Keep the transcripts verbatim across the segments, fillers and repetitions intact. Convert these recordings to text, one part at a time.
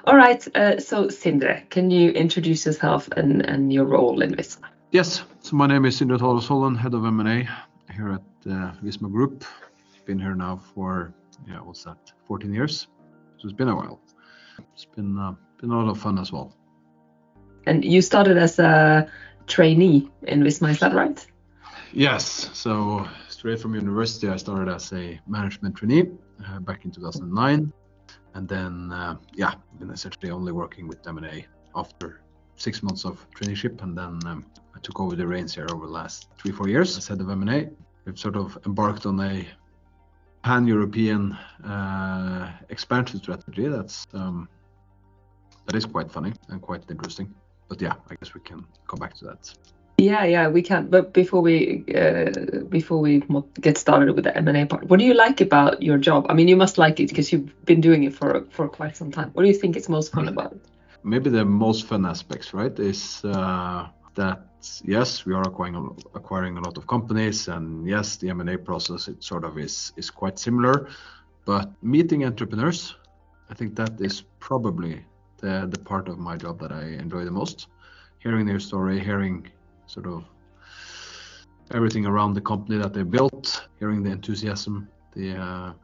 All right. Uh, so, Sindre, can you introduce yourself and, and your role in Visma? Yes. So my name is Sindre Thodesholm, head of M and A here at uh, Visma Group. Been here now for yeah, what's that? fourteen years. So it's been a while. It's been uh, been a lot of fun as well. And you started as a trainee in Visma, is that right? Yes. So straight from university, I started as a management trainee uh, back in two thousand nine, and then uh, yeah, been essentially only working with M and A after six months of traineeship, and then um, I took over the reins here over the last three, four years as head of M and A. We've sort of embarked on a pan-European uh, expansion strategy that's um, that is quite funny and quite interesting. But yeah, I guess we can come back to that. Yeah, yeah, we can. But before we uh, before we get started with the M and A part, what do you like about your job? I mean, you must like it because you've been doing it for for quite some time. What do you think is most fun about it? Maybe the most fun aspects, right, is uh, that yes, we are acquiring acquiring a lot of companies, and yes, the M and A process it sort of is is quite similar. But meeting entrepreneurs, I think that is probably the the part of my job that I enjoy the most. Hearing their story, hearing sort of everything around the company that they built, hearing the enthusiasm, the uh,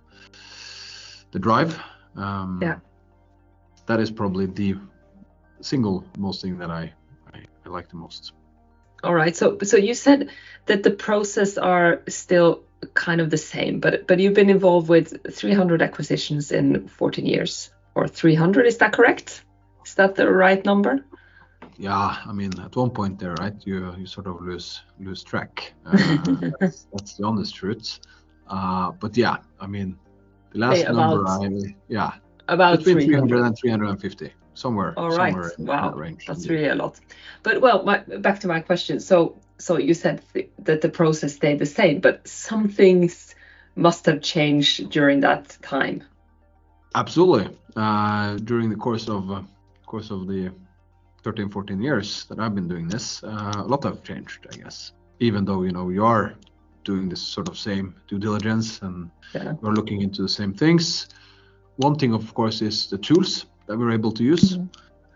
the drive. Um, yeah, that is probably the single most thing that I, I I like the most. All right. So so you said that the process are still kind of the same, but but you've been involved with three hundred acquisitions in fourteen years, or three hundred. Is that correct? Is that the right number? Yeah, I mean, at one point there, right, you you sort of lose lose track. Uh, that's, that's the honest truth. Uh, but yeah, I mean, the last Hey, number, about, I yeah, about between three hundred three hundred and three hundred fifty, somewhere. All right. Somewhere in wow, that range. That's indeed. really a lot. But well, my, back to my question. So so you said th- that the process stayed the same, but some things must have changed during that time. Absolutely. Uh, during the course of uh, course of the thirteen, fourteen years that I've been doing this, uh, a lot have changed, I guess. Even though, you know, we are doing this sort of same due diligence and Yeah. we're looking into the same things. One thing, of course, is the tools that we're able to use. Mhm.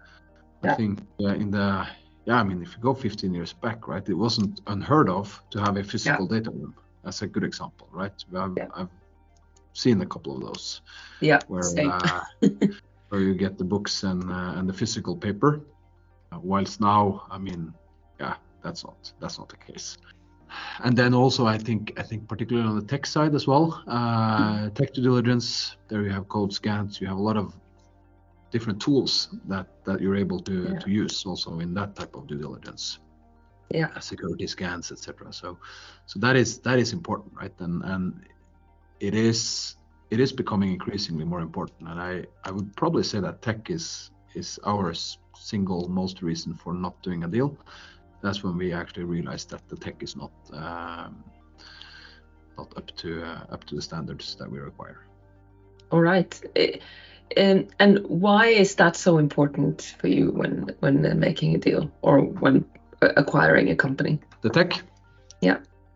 I Yeah. think uh, in the, yeah, I mean, if you go fifteen years back, right, it wasn't unheard of to have a physical data room. That's a good example, right? I've, Yeah. I've seen a couple of those. Yeah. Where, Same. uh, where you get the books and uh, and the physical paper. Uh, whilst now, I mean, yeah, that's not that's not the case. And then also, I think I think particularly on the tech side as well, uh, tech due diligence. There you have code scans. You have a lot of different tools that that you're able to Yeah. to use also in that type of due diligence. Yeah. Security scans, et cetera. So, so that is that is important, right? And and it is it is becoming increasingly more important. And I I would probably say that tech is is our single most reason for not doing a deal. That's when we actually realized that the tech is not um, not up to uh, up to the standards that we require. All right. It, and and why is that so important for you when when uh, making a deal or when uh, acquiring a company? The tech. Yeah.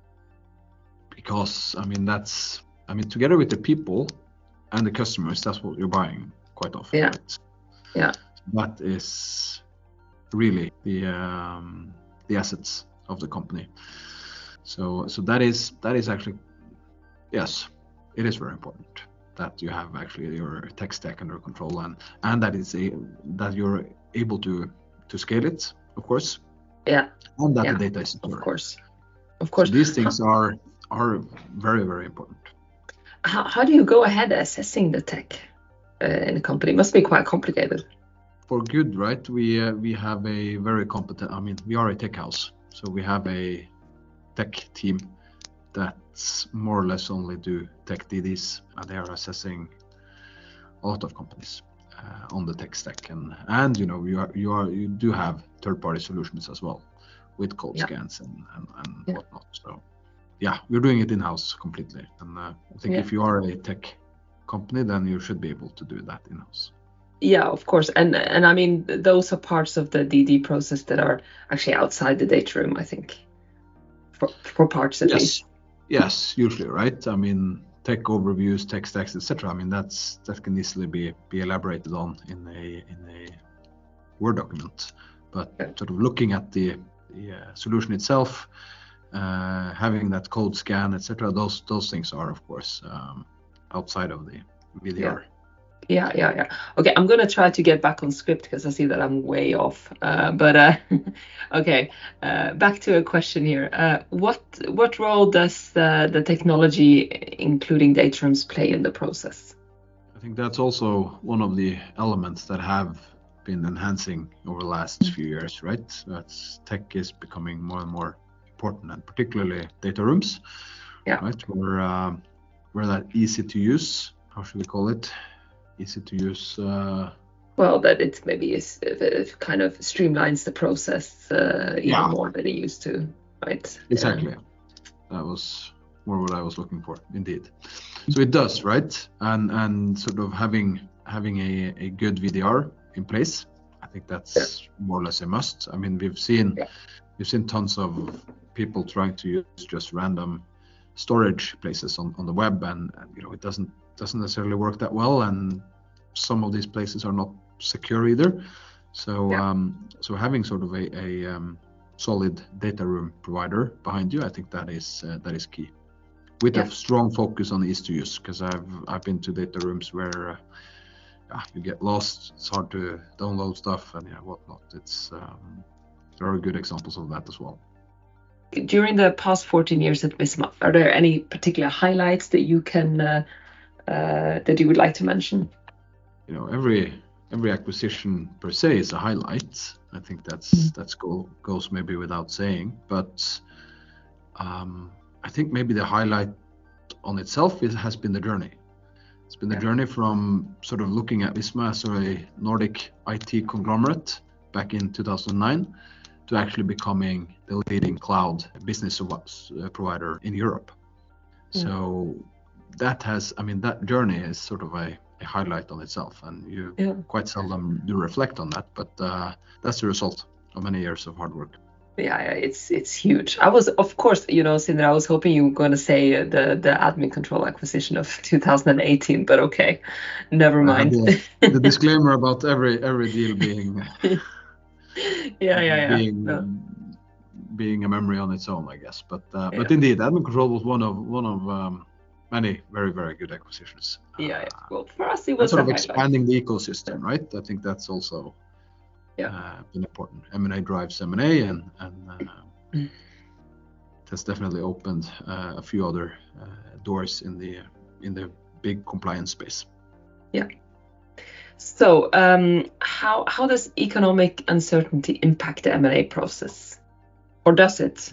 Because I mean that's I mean together with the people and the customers, that's what you're buying quite often. Yeah. Right? Yeah. That is really the um, the assets of the company. So so that is that is actually yes, it is very important that you have actually your tech stack under control and and that is a that you're able to to scale it, of course. Yeah. And that yeah. the data is secure. Of course. Of course. So these things how, are are very very important. How how do you go ahead assessing the tech uh, in a company? It must be quite complicated. For good, right? We uh, we have a very competent. I mean, we are a tech house, so we have a tech team that's more or less only do tech D Ds, and they are assessing a lot of companies uh, on the tech stack, and and you know you are you are you do have third-party solutions as well with code Yeah. scans and and, and Yeah. whatnot. So yeah, we're doing it in-house completely, and uh, I think Yeah. if you are a tech company, then you should be able to do that in-house. Yeah, of course. And and I mean, those are parts of the D D process that are actually outside the data room, I think, for, for parts at Yes. least. Yes, usually, right? I mean, tech overviews, tech stacks, et cetera. I mean, that's that can easily be be elaborated on in a in a Word document. But sort of looking at the, the uh, solution itself, uh, having that code scan, et cetera. Those those things are, of course, um, outside of the V D R. Yeah. Yeah, yeah, yeah. Okay, I'm gonna try to get back on script because I see that I'm way off. Uh, but uh, okay, uh, back to a question here. Uh, what what role does uh, the technology, including data rooms, play in the process? I think that's also one of the elements that have been enhancing over the last few years, right? That's tech is becoming more and more important, and particularly data rooms, yeah. right? Where um, where that easy to use. How should we call it? Easy to use. Uh, well, that it maybe is it kind of streamlines the process uh, even yeah. more than it used to, right? Exactly. Yeah. That was more what I was looking for, indeed. So it does, right? And and sort of having having a, a good V D R in place, I think that's yeah. more or less a must. I mean, we've seen yeah. we've seen tons of people trying to use just random storage places on, on the web, and, and you know it doesn't doesn't necessarily work that well, and some of these places are not secure either. So yeah. um, so having sort of a, a um, solid data room provider behind you, I think that is uh, that is key. With yeah. a strong focus on ease to use, because I've I've been to data rooms where uh, yeah, you get lost. It's hard to download stuff and yeah, whatnot. It's um, there are good examples of that as well. During the past fourteen years at Visma, are there any particular highlights that you can uh, uh, that you would like to mention? You know, every every acquisition per se is a highlight. I think that's mm. that's go, goes maybe without saying, but um, I think maybe the highlight on itself is, has been the journey. It's been the yeah. journey from sort of looking at Visma as a Nordic I T conglomerate back in two thousand nine to actually becoming the leading cloud business provider in Europe. Mm. So that has, I mean, that journey is sort of a, a highlight on itself, and you yeah. quite seldom do reflect on that, but uh, that's the result of many years of hard work. Yeah, it's it's huge. I was, of course, you know, Sindre, I was hoping you were going to say the the admin control acquisition of two thousand eighteen, but okay, never mind. The, the disclaimer about every every deal being yeah, yeah, yeah, being no. being a memory on its own, I guess. But uh, yeah. but indeed, admin control was one of one of um, many very very good acquisitions. Yeah, yeah. Well, for us it was sort of highlight. expanding the ecosystem, right? I think that's also. Yeah, uh, been important. M and A drives M and A, and and uh, mm. it has definitely opened uh, a few other uh, doors in the in the big compliance space. Yeah. So, um, how how does economic uncertainty impact the M and A process, or does it?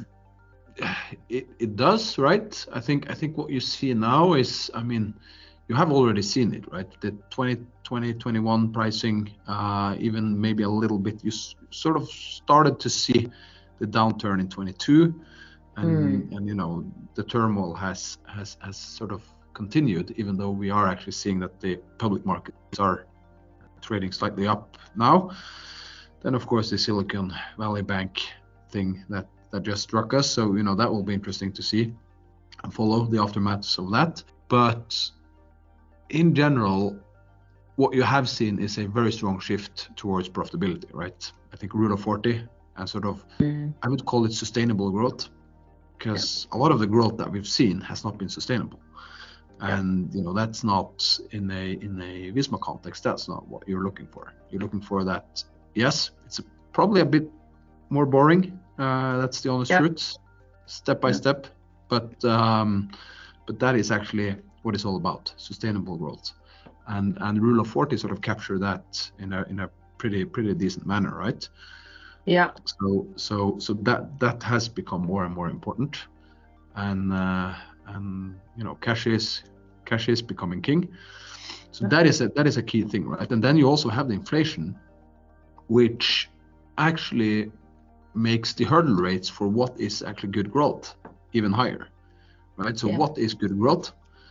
It it does, right? I think I think what you see now is, I mean, you have already seen it, right? The twenty twenty, twenty-one pricing, uh, even maybe a little bit, you s- sort of started to see the downturn in twenty-two, and mm. and you know the turmoil has has has sort of continued, even though we are actually seeing that the public markets are trading slightly up now. Then of course the Silicon Valley Bank thing that that just struck us, so you know that will be interesting to see and follow the aftermaths of that. But in general, what you have seen is a very strong shift towards profitability, right? I think Rule of forty and sort of, mm. I would call it sustainable growth, because yeah. a lot of the growth that we've seen has not been sustainable. Yeah. And you know that's not in a in a Visma context. That's not what you're looking for. You're looking for that. Yes, it's a, probably a bit more boring. Uh, that's the honest yeah. truth, step by yeah. step. But um, but that is actually what it's all about: sustainable growth. And and Rule of forty sort of capture that in a in a pretty pretty decent manner, right? Yeah. So so so that that has become more and more important, and uh, and you know cash is cash is becoming king. So that is a that is a key thing, right? And then you also have the inflation, which actually makes the hurdle rates for what is actually good growth even higher, right? So yeah. what is good growth?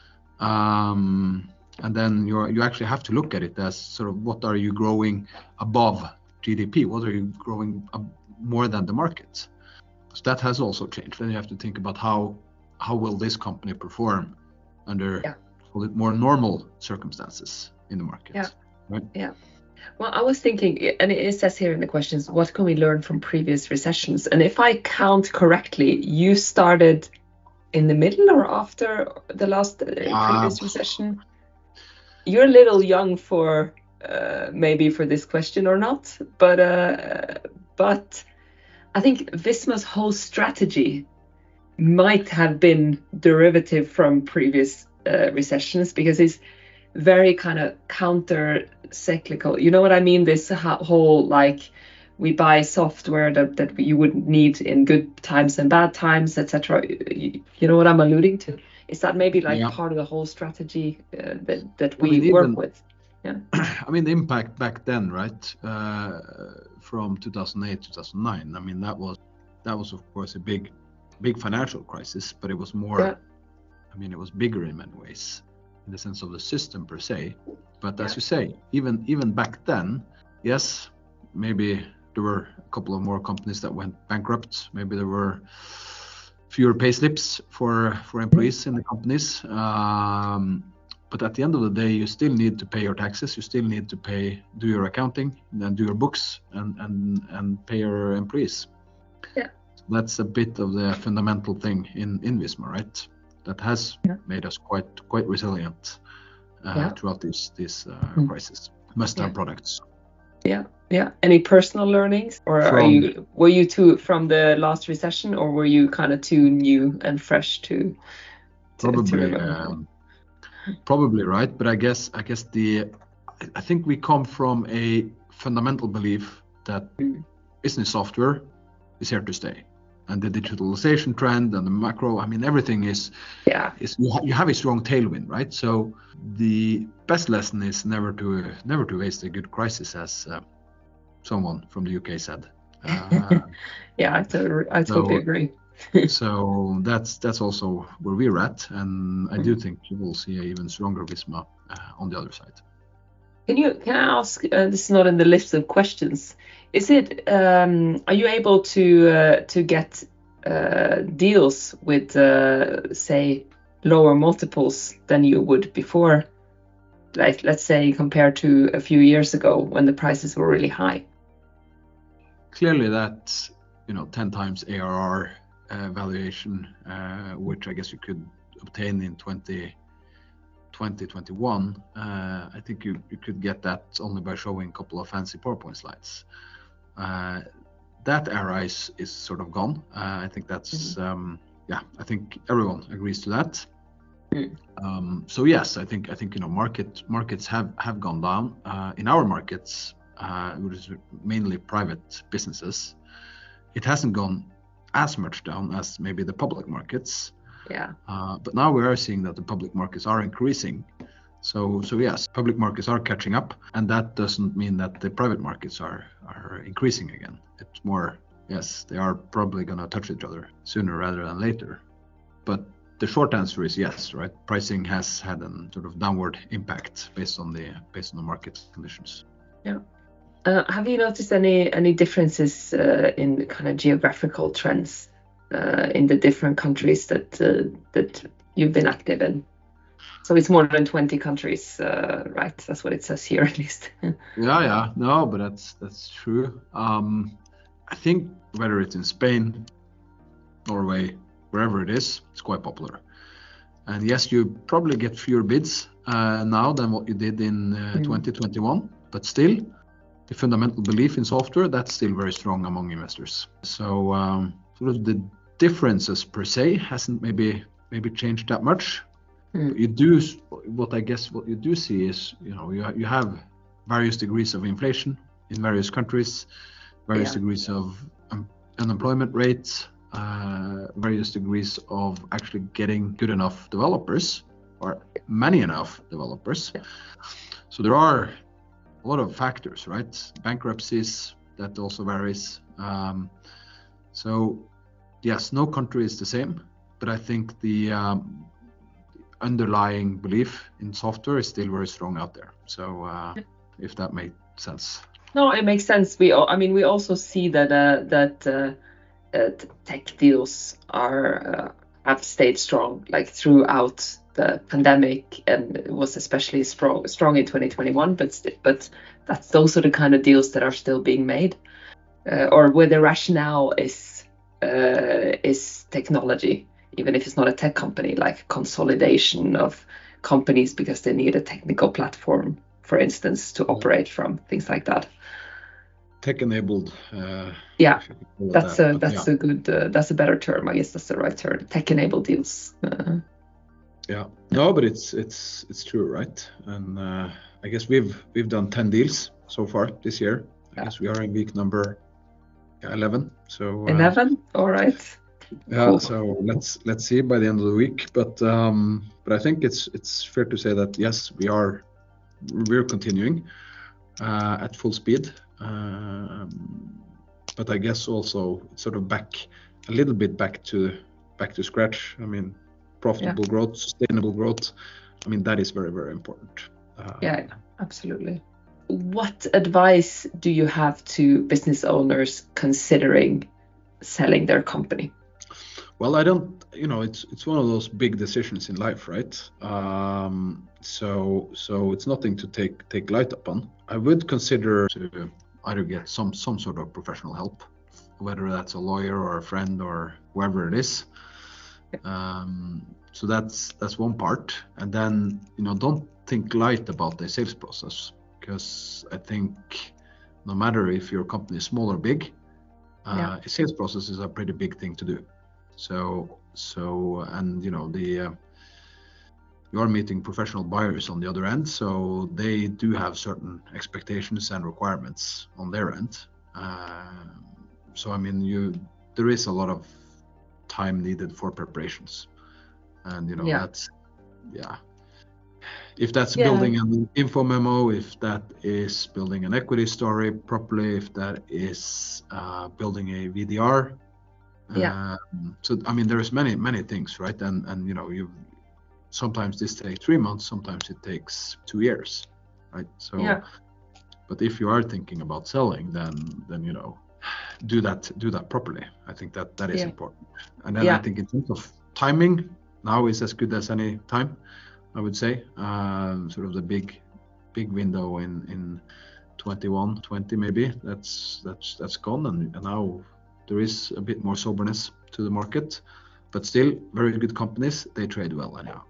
Um, and then you you actually have to look at it as sort of what are you growing above G D P? What are you growing more than the market? So that has also changed. Then you have to think about how how will this company perform under Yeah. call it more normal circumstances in the market. Yeah. Right? Yeah. Well, I was thinking, and it says here in the questions, what can we learn from previous recessions? And if I count correctly, you started in the middle or after the last uh, previous Uh, recession? You're a little young for uh, maybe for this question or not, but uh, but I think Visma's whole strategy might have been derivative from previous uh, recessions, because it's very kind of counter cyclical. You know what I mean? This whole like we buy software that, that you wouldn't need in good times and bad times, et cetera. You, you know what I'm alluding to? Is that maybe like Yeah. part of the whole strategy uh, that that I we mean, work even- with? Yeah. I mean, the impact back then, right, uh, from two thousand eight, two thousand nine. I mean, that was that was of course a big, big financial crisis, but it was more. Yeah. I mean, it was bigger in many ways, in the sense of the system per se. But as Yeah. you say, even even back then, yes, maybe there were a couple of more companies that went bankrupt. Maybe there were fewer pay slips for for employees in the companies. Um, but at the end of the day, you still need to pay your taxes. You still need to pay, do your accounting, and then do your books, and and and pay your employees. Yeah. So that's a bit of the fundamental thing in in Visma, right? That has Yeah. made us quite quite resilient uh, Yeah. throughout this this uh, Mm. crisis. Must-have Yeah. products. Yeah. Yeah. Any personal learnings, or are From- you were you too from the last recession, or were you kind of too new and fresh to to, to Probably, remember? um, probably right. But I guess I guess the I- I think we come from a fundamental belief that Mm. business software is here to stay, and the digitalization trend and the macro. I mean, everything is Yeah. is you, ha- you have a strong tailwind, right? So the best lesson is never to never to waste a good crisis, as uh, someone from the U K said. Uh, Yeah, I totally, I totally So- agree. so that's that's also where we're at, and I do think you will see a even stronger Visma uh, on the other side. Can you can I ask? Uh, this is not in the list of questions. Is it? Um, are you able to uh, to get uh, deals with uh, say lower multiples than you would before? Like, let's say compared to a few years ago when the prices were really high. Clearly, that you know ten times A R R uh, valuation, uh, which I guess you could obtain in twenty twenty-one, uh, I think you, you could get that only by showing a couple of fancy PowerPoint slides. Uh, that era is, is sort of gone. Uh, I think that's, um, yeah, I think everyone agrees to that. Mm. Um, so yes, I think I think you know market markets have have gone down. Uh, in our markets, uh, which is mainly private businesses, it hasn't gone as much down as maybe the public markets. Yeah. Uh, but now we are seeing that the public markets are increasing. So, so yes, public markets are catching up, and that doesn't mean that the private markets are are increasing again. It's more, yes, they are probably going to touch each other sooner rather than later. But the short answer is yes, right? Pricing has had a sort of downward impact based on the based on the market conditions. Yeah. Uh, have you noticed any any differences uh, in kind of geographical trends uh, in the different countries that uh, that you've been active in? So it's more than twenty countries, uh, right? That's what it says here, at least. Yeah, yeah, no, but that's that's true. Um, I think whether it's in Spain, Norway, wherever it is, it's quite popular. And yes, you probably get fewer bids uh, now than what you did in uh, Mm. twenty twenty-one, but still, the fundamental belief in software, that's still very strong among investors. So um, sort of the differences per se hasn't maybe maybe changed that much. Mm. But you do, what I guess what you do see is, you know, you, ha- you have various degrees of inflation in various countries, various Yeah. degrees of um, unemployment rates, uh, various degrees of actually getting good enough developers, or many enough developers. Yeah. So there are a lot of factors, right? Bankruptcies, that also varies. Um, so yes, no country is the same, but I think the um, underlying belief in software is still very strong out there. So uh, if that makes sense. No, it makes sense. We, al- I mean, we also see that uh, that uh, uh, t- tech deals are uh, have stayed strong like throughout the pandemic, and it was especially strong strong in twenty twenty-one. But st- but that's those are the kind of deals that are still being made, uh, or where the rationale is uh, is technology, even if it's not a tech company, like consolidation of companies because they need a technical platform, for instance, to operate from, things like that. Tech-enabled. Uh, Yeah, if you could call it that's that, a but that's yeah. a good uh, that's a better term. I guess that's the right term. Tech-enabled deals. Uh, Yeah, no, but it's it's it's true, right? And uh, I guess we've we've done ten deals so far this year. I Yeah. guess we are in week number yeah, eleven. So uh, eleven. All right. yeah, Cool. so let's let's see by the end of the week. But um, but I think it's it's fair to say that yes, we are we're continuing uh, at full speed. Um, but I guess also it's sort of back a little bit back to back to scratch. I mean, profitable Yeah. growth, sustainable growth. I mean, that is very, very important. Uh, Yeah, absolutely. What advice do you have to business owners considering selling their company? Well, I don't, you know, it's it's one of those big decisions in life, right? Um, so so it's nothing to take take light upon. I would consider to either get some some sort of professional help, whether that's a lawyer or a friend or whoever it is. Um, so that's that's one part, and then you know don't think light about the sales process, because I think no matter if your company is small or big, uh, Yeah. a sales process is a pretty big thing to do. So so and you know the uh, you are meeting professional buyers on the other end, so they do have certain expectations and requirements on their end. Uh, so I mean you there is a lot of time needed for preparations, and you know Yeah. that's yeah if that's Yeah. building an info memo, if that is building an equity story properly, if that is uh, building a V D R. Yeah. Um, so I mean there's many many things, right? And and you know you sometimes this takes three months, sometimes it takes two years, right? So Yeah. but if you are thinking about selling, then then you know do that do that properly. I think that that is Yeah. important. And then Yeah. I think in terms of timing, now is as good as any time, I would say. Um, sort of the big big window in in twenty-one twenty maybe that's that's that's gone, and, and now there is a bit more soberness to the market, but still very good companies, they trade well anyhow.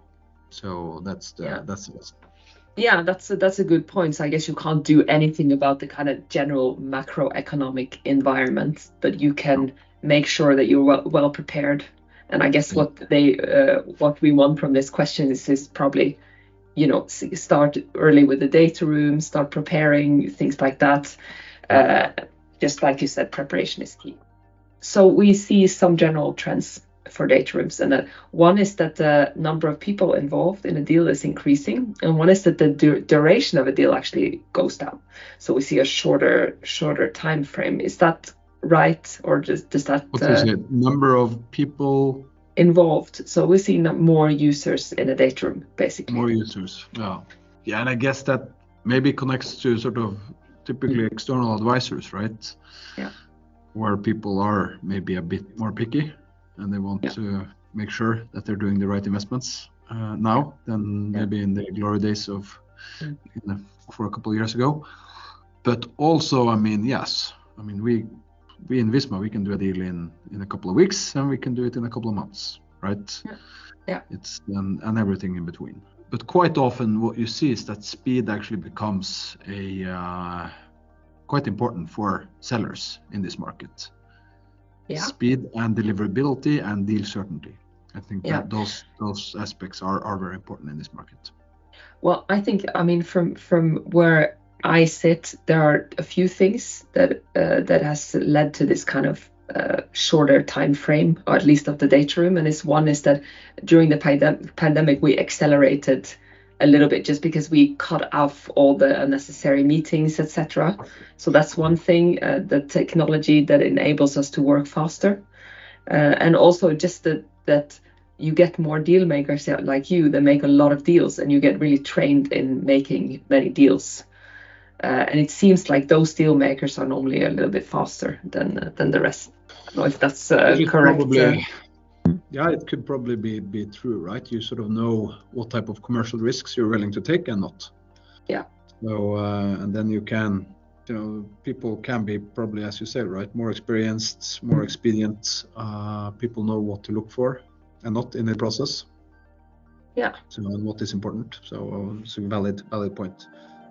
So that's the Yeah. that's the lesson. Yeah, that's a, that's a good point. So I guess you can't do anything about the kind of general macroeconomic environment, but you can make sure that you're well, well prepared. And I guess Yeah. what they uh, what we want from this question is is probably, you know, s- start early with the data room, start preparing, things like that. Uh, just like you said, preparation is key. So we see some general trends for data rooms, and uh, one is that the number of people involved in a deal is increasing, and one is that the du- duration of a deal actually goes down. So we see a shorter shorter time frame. Is that right, or does does that What is uh, it? Number of people, involved? So we see no- more users in a data room, basically. more users. Yeah. Yeah, and I guess that maybe connects to sort of typically external advisors, right? Yeah. Where people are maybe a bit more picky and they want Yeah. to make sure that they're doing the right investments uh, now than Yeah. maybe in the glory days of Mm. in the, for a couple of years ago. But also, I mean, yes, I mean we we in Visma we can do a deal in in a couple of weeks and we can do it in a couple of months, right? Yeah. Yeah. It's and, and everything in between. But quite often, what you see is that speed actually becomes a uh, quite important for sellers in this market. Yeah. Speed and deliverability and deal certainty. I think Yeah. that those those aspects are, are very important in this market. Well, I think, I mean, from from where I sit, there are a few things that uh, that has led to this kind of uh, shorter time frame, or at least of the data room. And this one is that during the pandem- pandemic, we accelerated a little bit just because we cut off all the unnecessary meetings, et cetera. So that's one thing, uh, the technology that enables us to work faster, uh, and also just that that you get more deal makers like you that make a lot of deals, and you get really trained in making many deals. Uh, and it seems like those deal makers are normally a little bit faster than uh, than the rest. I don't know if that's uh, That is correct. probably Uh, Yeah, it could probably be be true, right? You sort of know what type of commercial risks you're willing to take and not. Yeah. So uh, and then you can, you know, people can be probably, as you say, right, more experienced, more expedient. Uh, people know what to look for and not in the process. Yeah. So and what is important. So uh, it's a valid valid point.